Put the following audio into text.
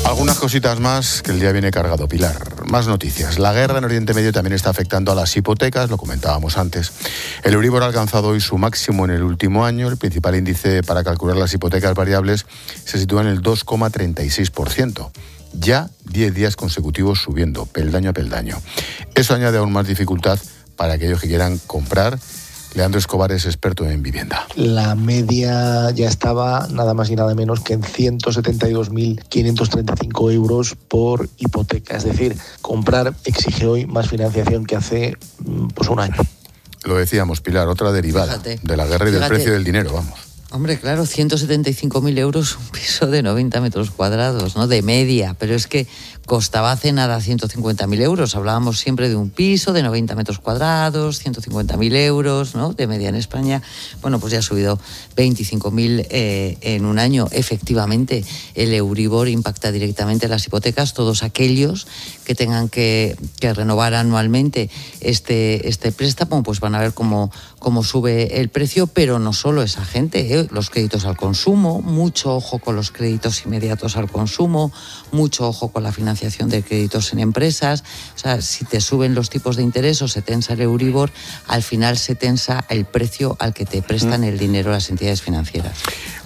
Algunas cositas más, que el día viene cargado, Pilar. Más noticias. La guerra en Oriente Medio también está afectando a las hipotecas, lo comentábamos antes. El Euribor ha alcanzado hoy su máximo en el último año. El principal índice para calcular las hipotecas variables se sitúa en el 2,36%. Ya 10 días consecutivos subiendo, peldaño a peldaño. Eso añade aún más dificultad para aquellos que quieran comprar. Leandro Escobar es experto en vivienda. La media ya estaba nada más y nada menos que en 172.535 euros por hipoteca. Es decir, comprar exige hoy más financiación que hace un año. Lo decíamos, Pilar, otra derivada de la guerra y del precio del dinero, vamos. Hombre, claro, 175.000 euros un piso de 90 metros cuadrados, ¿no? De media, pero es que costaba hace nada 150.000 euros. Hablábamos siempre de un piso de 90 metros cuadrados, 150.000 euros, ¿no? De media en España. Bueno, pues ya ha subido 25.000 en un año. Efectivamente, el Euribor impacta directamente en las hipotecas. Todos aquellos que tengan que renovar anualmente este préstamo, pues van a ver cómo sube el precio, pero no solo esa gente, los créditos al consumo, mucho ojo con los créditos inmediatos al consumo, mucho ojo con la financiación de créditos en empresas. O sea, si te suben los tipos de interés o se tensa el Euribor, al final se tensa el precio al que te prestan el dinero las entidades financieras.